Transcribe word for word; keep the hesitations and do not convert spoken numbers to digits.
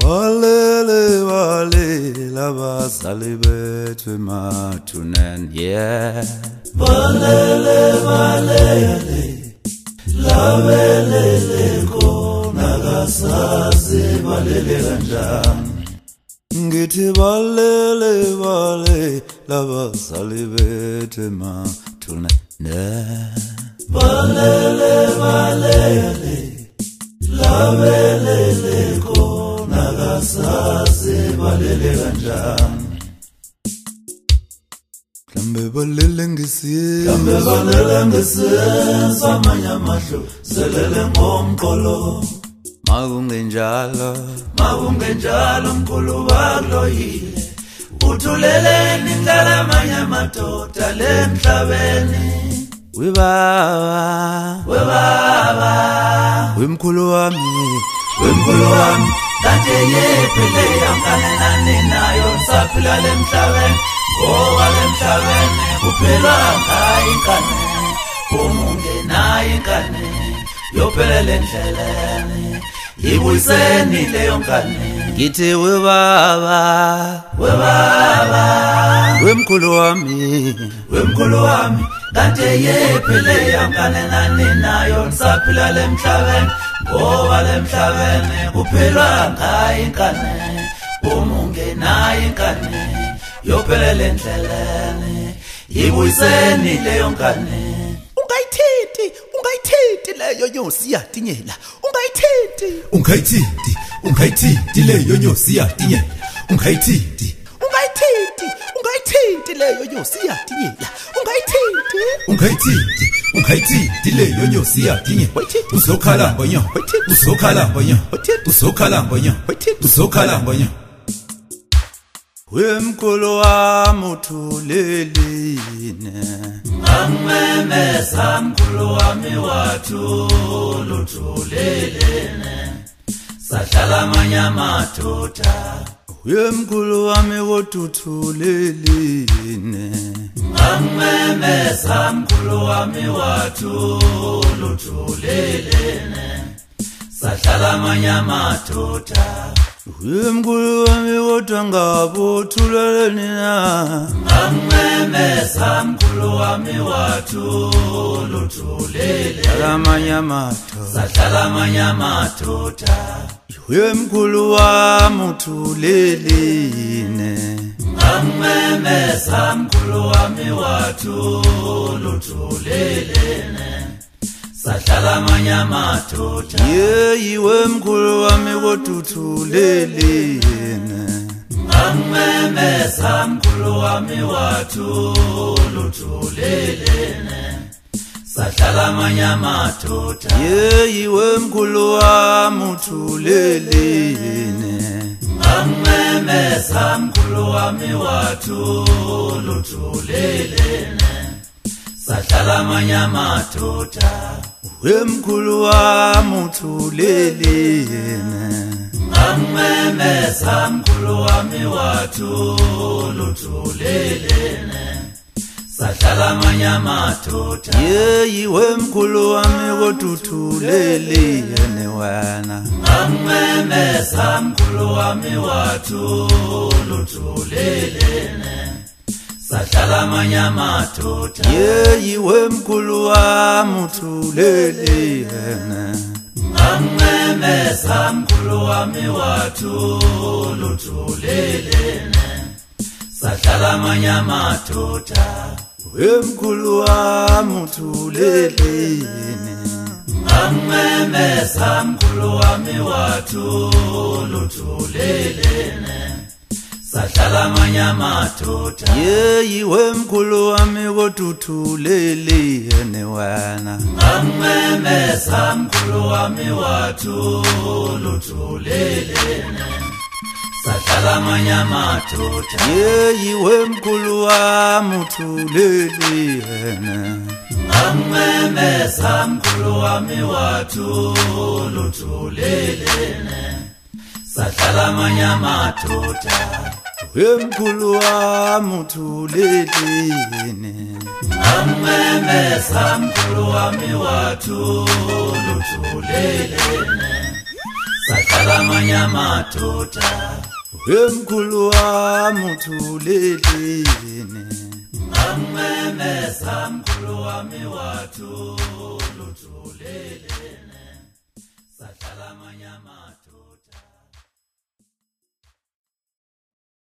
Walele wale lava salibet matunen yeah. Walele wale lavelele kona gasaze walele kanjani. Ngithi walele wale lava salibet matunen yeah. Walele wale lavelele kona gasaze walele kanjani. Kambe balele ngisiye Kambe balele ngisiye samanye amahlo selele ngomqolo. Makungenjalo Makungenjalo mkhulu wakuloyile uthuleleni ngala amanye amadoda lemhlabeni. we baba We baba wemkhulu wami wemkhulu wami kade yephele yamkane nani nayo saphila lemhlabeni. Ngoba lemhlabeni kuphela ngayo inkane umunge nayo inkane yophelela endleleni ibuyiseni leyo nkane. ngithi we baba We baba wemkhulu wami wemkhulu wami kade yephele yamkane nani nayo saphila lemhlabeni. Ngoba lemhlabeni kuphela ngayo inkane umunge nayo inkane yophelela endleleni ibuyiseni leyo nkane. Ungayithinti, ungayithinti leyo nyosi yatinyela. Ungayithinti, Ungayithinti, ungayithinti leyo nyosi yatinyela. Ungayithinti, ungayithinti, ungayithinti leyo nyosi yatinyela. Ungayithinti, ungayithinti, ungayithinti leyo nyosi yatinyela. Uzokhala mbonya, uzokhala mbonya, uzokhala mbonya, uzokhala mbonya. wemkhulu wami uthuleline Angimemeza mkhulu wami wathula uthulelene sahlala amanye amadoda. wemkhulu wami wotuthuleline Angimemeza mkhulu wami wathula uthulelene sahlala amanye amadoda. wemkhulu wami wodwa ngabothulelene na Angimemeza mkhulu wami wathula uthulelene amanye amadoda sahlala amanye amadoda. wemkhulu wami uthuleline Angimemeza mkhulu wami wathula uthulelene sahlala amanye amadoda. yeyi wemkhulu wami wotuthuleline Angimemeza mkhulu wami wathula uthulelene sahlala amanye amadoda. yeyi wemkhulu wami uthuleline Angimemeza mkhulu wami wathula uthulelene sahlala amanye amadoda. wemkhulu wami uthuleline Angimemeza mkhulu wami wathula uthulelene sahlala amanye amadoda. yeyi wemkhulu wami wotuthuleline wena Angimemeza mkhulu wami wathula uthulelene sahlala amanye amadoda. yeyi wemkhulu wami uthuleline Angimemeza mkhulu wami wathula uthulelene sahlala amanye amadoda. wemkhulu wami uthuleline Angimemeza mkhulu wami wathula uthulelene sahlala amanye amadoda. yeyi wemkhulu wami wotuthuleline wena Angimemeza mkhulu wami wathula uthulelene sahlala amanye amadoda. yeyi wemkhulu wami uthuleline Angimemeza mkhulu wami wathula uthulelene sahlala amanye amadoda. wemkhulu wami uthuleline Angimemeza mkhulu wami wathula uthulelene sahlala manyamadoda wemkhulu wami uthulelene ngamemeza mkhulu wami wathu luthulelene sahlala manyamadoda